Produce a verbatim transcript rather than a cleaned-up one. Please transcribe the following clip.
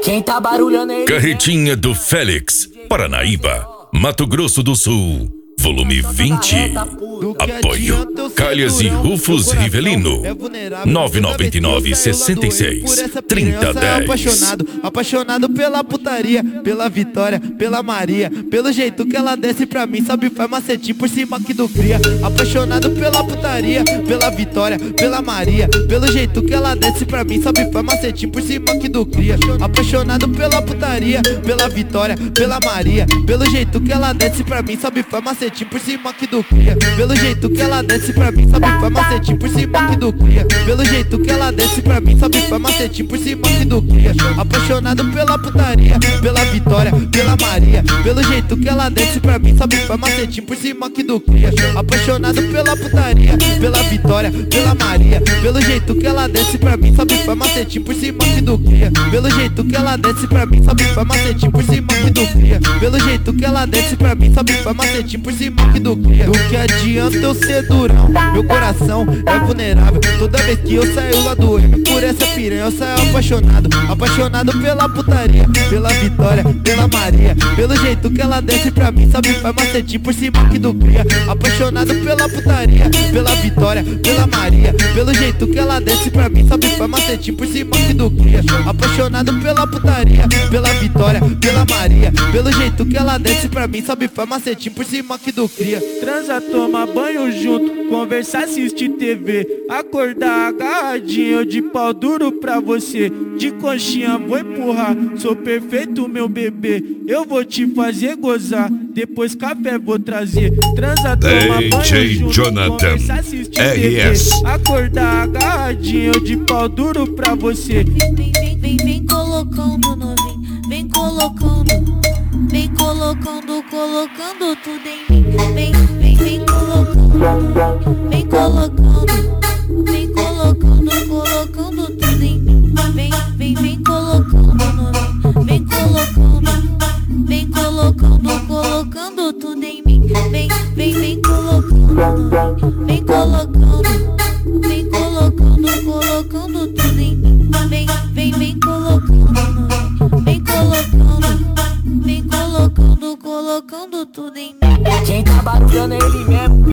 Quem tá barulhando é ele. Carretinha do Félix, Paranaíba, Mato Grosso do Sul, volume vinte. Apoio Calhas e Rufus Rivelino. nove nove nove, sessenta e seis, trinta, dez. Apaixonado, apaixonado pela putaria, pela Vitória, pela Maria, pelo jeito que ela desce pra mim, sabe, faz macetinho por cima aqui do cria. Apaixonado pela putaria, pela Vitória, pela Maria, pelo jeito que ela desce pra mim, sabe, faz macetinho por cima aqui do cria. Apaixonado pela putaria, pela Vitória, pela Maria, pelo jeito que ela desce pra mim, sabe, faz macetinho por cima aqui do cria. Pelo jeito que ela desce pra mim, sabe, faz macetinho por cima aqui do cria. Pelo jeito que ela desce pra mim, sabe, faz macetinho por cima aqui do cria. Apaixonado pela putaria, pela Vitória, pela Maria, pelo jeito que ela desce pra mim, sabe, faz macetinho por cima aqui do cria. Apaixonado pela putaria, pela Vitória, pela Maria, pelo jeito que ela desce pra mim, sabe, faz macetinho por cima aqui do cria. Pelo jeito que ela desce pra mim, sabe, faz macetinho por cima aqui do cria. Pelo jeito que ela desce pra mim, sabe, faz macetinho por cima aqui do cria. Do que adianta eu ser durão, meu coração é vulnerável. Toda vez que eu saio lá do M, por essa piranha eu saio apaixonado. Apaixonado pela putaria, pela Vitória, pela Maria, pelo jeito que ela desce pra mim, sabe, faz macetinho por cima aqui do cria. Apaixonado pela putaria, pela Vitória, pela Maria, pelo jeito que ela desce pra mim, sabe, faz macetinho por cima aqui do cria. Apaixonado pela putaria, pela Vitória, pela Maria, pelo jeito que ela desce pra mim, sabe, faz macetinho por cima aqui do cria. Transa, toma banho junto, conversar, assistir T V, acordar agarradinho de pau duro pra você. De conchinha vou empurrar, sou perfeito meu bebê. Eu vou te fazer gozar, depois café vou trazer. Transa, toma banho junto, Jonathan, conversar, assistir R S. T V, acordar agarradinho de pau duro pra você. Vem, vem, vem, vem colocando novinho, vem colocando, vem colocando, colocando tudo em mim. Vem, vem, vem colocando, vem colocando, vem colocando, colocando tudo em mim. Vem, vem, vem colocando novinho, vem colocando, vem colocando, colocando tudo em mim. Vem, vem, vem colocando, vem colocando, vem colocando, colocando tudo em mim. Vem, vem, vem colocando, vem colocando, vem colocando, colocando tudo em mim. Quem tá barulhando é ele mesmo.